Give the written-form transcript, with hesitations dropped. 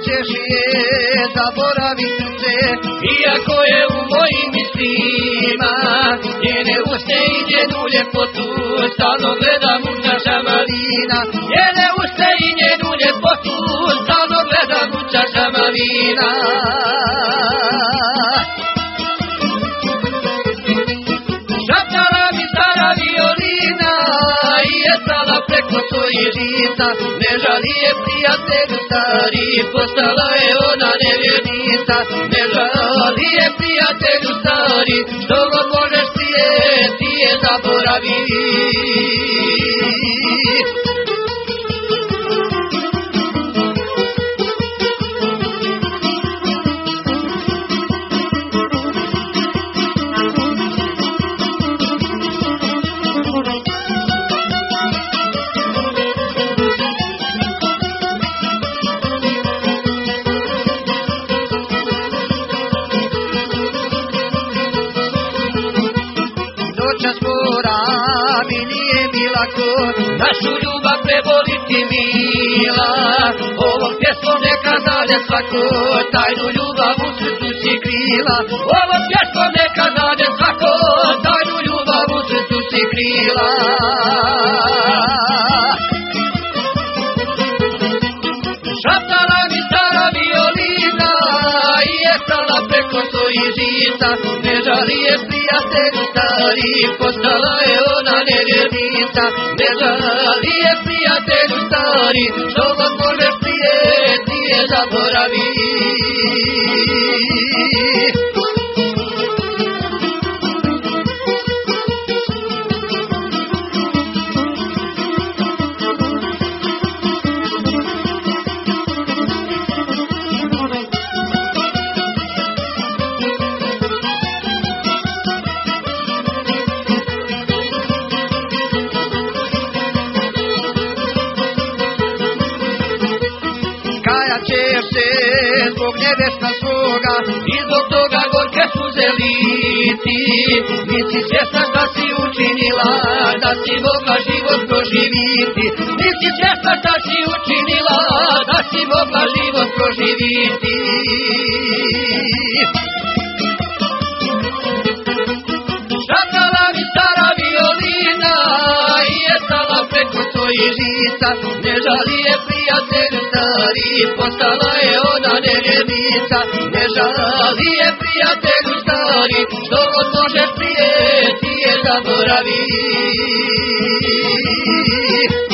ćeš je zaboravit srce, iako je u mojim mislima. Njene uste i njenu ljepotu stalno gledam u čaša malina. Njene uste i njenu ljepotu stalno gledam u čaša malina. Šaptala mi stara violina i estala preko svojih žica. Ne žali je prijatelju stari, postala je ona nevjernica. Ne žali je prijatelju stari, što god možeš prije ti je zaboravi. Noćas mora mi nije mi lako našu ljubav preboliti mila. Ovom pjesmom neka znade svako, tajnu ljubav u srcu si krila. Ovom pjesmom neka znade svako, tajnu ljubav u srcu si krila. Šaptala mi stara violina i estala preko svojih žica. Ne žali je prijatelju stari, postala je ona nevjernica. Ne žali je prijatelju stari, što god možeš prije ti je zaboravi. Kajat ćeš se zbog nevjesta svoga i zbog toga gorke suze liti. Nisi svjesna šta si učinila, da si mogla život proživiti. Nisi svjesna šta si učinila, da si mogla život proživiti. Šaptala mi stara violina i estala preko svojih žica. Ne žali je prijatelju stari, postala je ona nevjernica. Ne žali je prijatelju stari, što god možeš prije ti je zaboravi.